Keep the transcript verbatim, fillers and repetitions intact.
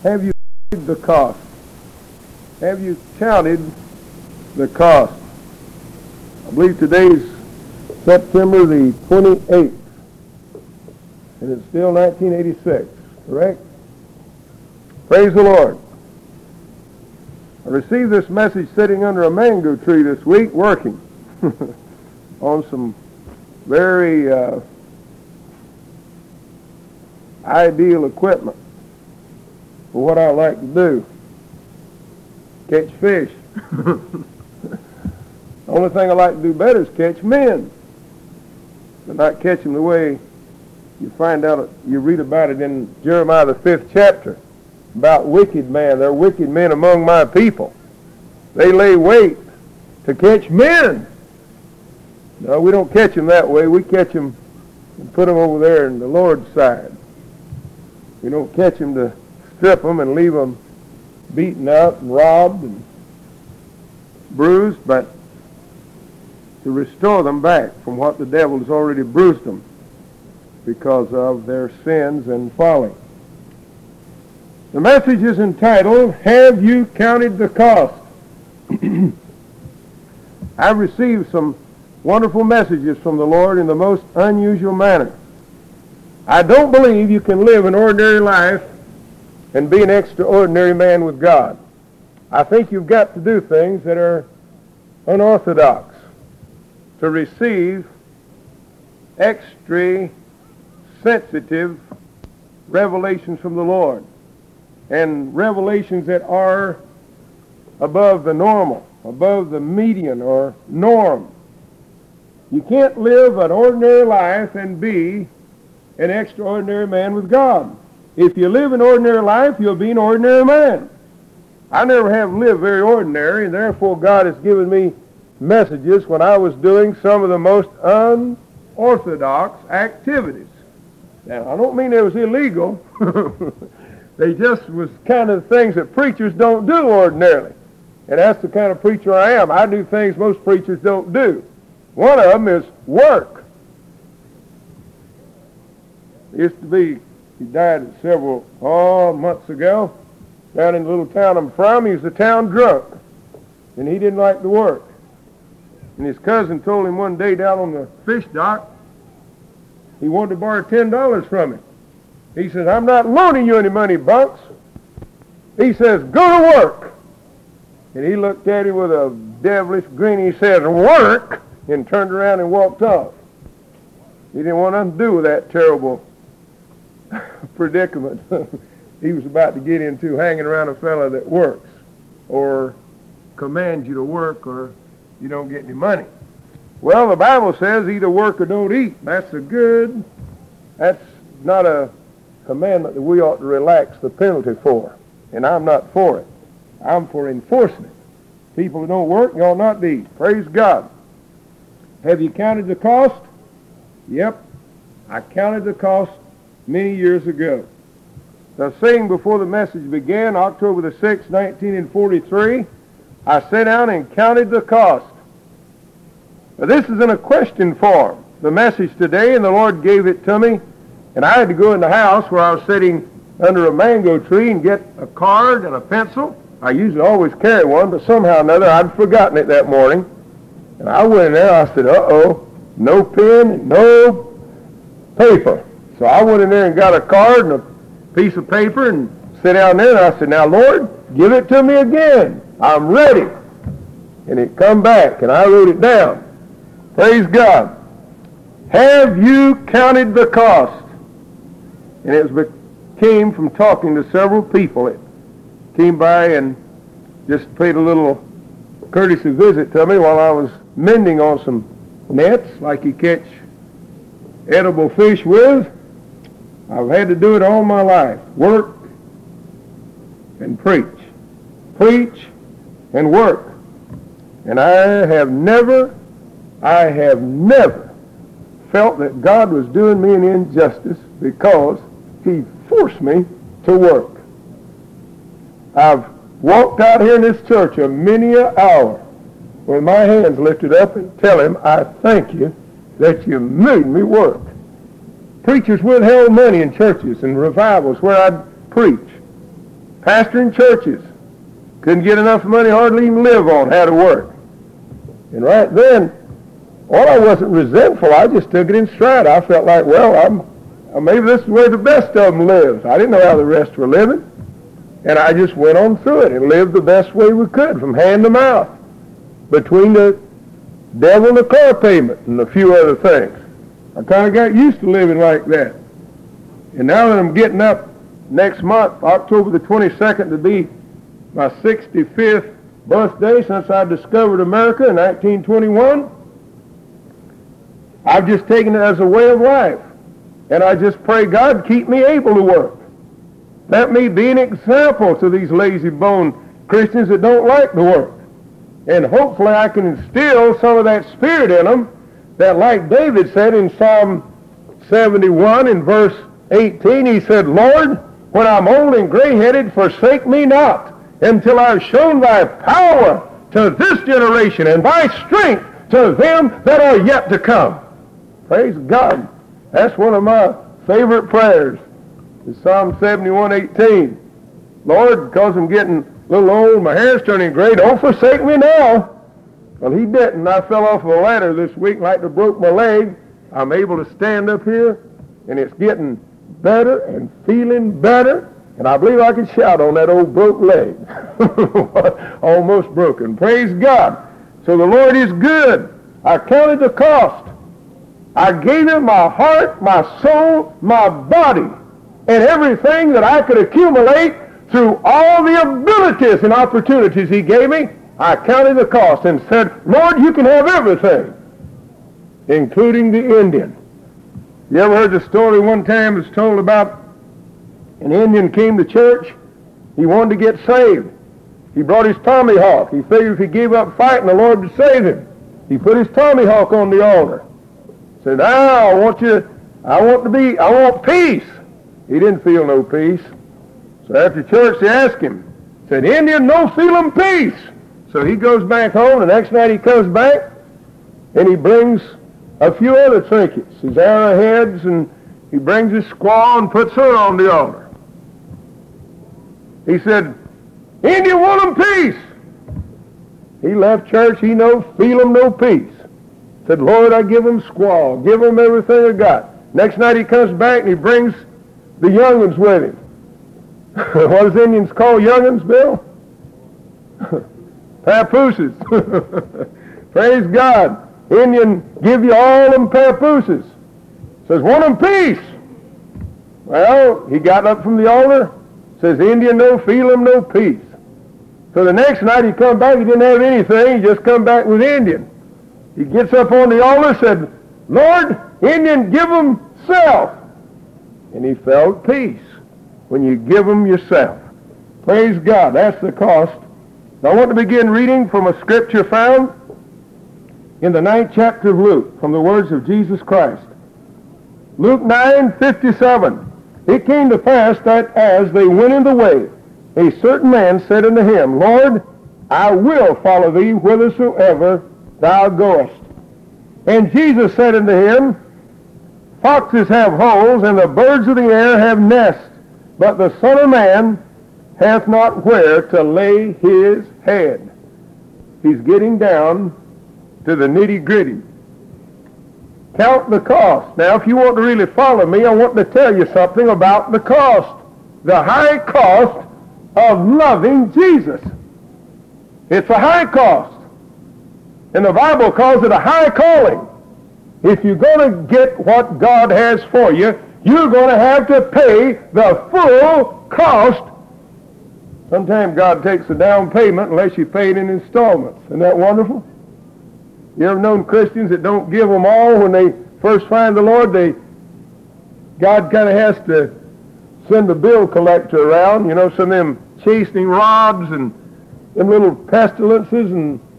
Have you counted the cost? Have you counted the cost? I believe today's September the twenty-eighth, and it's still nineteen eighty-six, correct? Praise the Lord. I received this message sitting under a mango tree this week, working on some very uh, ideal equipment for what I like to do. Catch fish. The only thing I like to do better is catch men. But not catch them the way you find out, you read about it in Jeremiah the fifth chapter, about wicked men. There are wicked men among my people. They lay wait to catch men. No, we don't catch them that way. We catch them and put them over there on the Lord's side. We don't catch them to strip them and leave them beaten up and robbed and bruised, but to restore them back from what the devil has already bruised them because of their sins and folly. The message is entitled, Have You Counted the Cost? I've received some wonderful messages from the Lord in the most unusual manner. I don't believe you can live an ordinary life and be an extraordinary man with God. I think you've got to do things that are unorthodox to receive extra sensitive revelations from the Lord, and revelations that are above the normal, above the median or norm. You can't live an ordinary life and be an extraordinary man with God. If you live an ordinary life, you'll be an ordinary man. I never have lived very ordinary, and therefore God has given me messages when I was doing some of the most unorthodox activities. Now, I don't mean they was illegal. They just was kind of things that preachers don't do ordinarily. And that's the kind of preacher I am. I do things most preachers don't do. One of them is work. It used to be, he died several oh, months ago, down in the little town I'm from. He was a town drunk, and he didn't like to work. And his cousin told him one day down on the fish dock, he wanted to borrow ten dollars from him. He says, I'm not loaning you any money, Bunks. He says, go to work. And he looked at him with a devilish grin. He said, work, and turned around and walked off. He didn't want nothing to do with that terrible predicament he was about to get into, hanging around a fellow that works or commands you to work or you don't get any money. Well, the Bible says either work or don't eat. That's a good, that's not a commandment that we ought to relax the penalty for. And I'm not for it. I'm for enforcing it. People who don't work, you ought not to eat. Praise God. Have you counted the cost? Yep. I counted the cost many years ago. The saying before the message began, October the sixth, nineteen forty-three, I sat down and counted the cost. Now, this is in a question form, the message today, and the Lord gave it to me, and I had to go in the house where I was sitting under a mango tree and get a card and a pencil. I usually always carry one, but somehow or another I'd forgotten it that morning. And I went in there, I said, uh-oh, no pen and no paper. So I went in there and got a card and a piece of paper and sat down there, and I said, now, Lord, give it to me again. I'm ready. And it come back, and I wrote it down. Praise God. Have you counted the cost? And it was, came from talking to several people that came by and just paid a little courtesy visit to me while I was mending on some nets like you catch edible fish with. I've had to do it all my life. Work and preach. Preach and work. And I have never, I have never felt that God was doing me an injustice because he forced me to work. I've walked out here in this church a many an hour with my hands lifted up and tell him, I thank you that you made me work. Preachers withheld money in churches and revivals where I'd preach. pastoring churches. Couldn't get enough money hardly even live on, had to work. And right then, well, I wasn't resentful. I just took it in stride. I felt like, well, I'm, uh, maybe this is where the best of them lives. I didn't know how the rest were living. And I just went on through it and lived the best way we could, from hand to mouth, between the devil and the car payment and a few other things. I kind of got used to living like that. And now that I'm getting up next month, October the twenty-second, to be my sixty-fifth birthday since I discovered America in nineteen twenty-one, I've just taken it as a way of life. And I just pray God keep me able to work. Let me be an example to these lazy-bone Christians that don't like to work. And hopefully I can instill some of that spirit in them that, like David said in Psalm seventy-one in verse eighteen, he said, Lord, when I'm old and gray-headed, forsake me not, until I've shown thy power to this generation and thy strength to them that are yet to come. Praise God. That's one of my favorite prayers. It's Psalm seventy-one eighteen. Lord, because I'm getting a little old, my hair's turning gray, don't forsake me now. Well, he didn't. I fell off a ladder this week like to broke my leg. I'm able to stand up here, and it's getting better and feeling better. And I believe I can shout on that old broke leg. Almost broken. Praise God. So the Lord is good. I counted the cost. I gave him my heart, my soul, my body, and everything that I could accumulate through all the abilities and opportunities he gave me. I counted the cost and said, Lord, you can have everything, including the Indian. You ever heard the story one time it's told about an Indian came to church. He wanted to get saved. He brought his tomahawk. He figured if he gave up fighting, the Lord would save him. He put his tomahawk on the altar. Said, now I want you, I want to be, I want peace. He didn't feel no peace. So after church they asked him, said, Indian, no feeling peace. So he goes back home. The next night he comes back and he brings a few other trinkets, his arrowheads, and he brings his squaw and puts her on the altar. He said, Indian want him peace. He left church, he no feel him no peace. Said, Lord, I give him squaw, give him everything I got. Next night he comes back and he brings the young'uns with him. What does Indians call young'uns, Bill? Papooses. Praise God. Indian give you all them papooses. Says, want him peace. Well, he got up from the altar. Says, Indian no feel him no peace. So the next night he come back, he didn't have anything, he just come back with Indian. He gets up on the altar, said, Lord, Indian, give him self. And he felt peace when you give him yourself. Praise God, that's the cost. Now I want to begin reading from a scripture found in the ninth chapter of Luke, from the words of Jesus Christ. Luke nine fifty-seven. It came to pass that as they went in the way, a certain man said unto him, Lord, I will follow thee whithersoever thou goest. And Jesus said unto him, Foxes have holes, and the birds of the air have nests, but the Son of Man hath not where to lay his head. He's getting down to the nitty-gritty. Count the cost. Now, if you want to really follow me, I want to tell you something about the cost. The high cost of loving Jesus. It's a high cost. And the Bible calls it a high calling. If you're going to get what God has for you, you're going to have to pay the full cost. Sometimes God takes a down payment unless you pay it in installments. Isn't that wonderful? You ever known Christians that don't give them all when they first find the Lord? They, God kind of has to send a bill collector around, you know, some of them chastening rods and them little pestilences and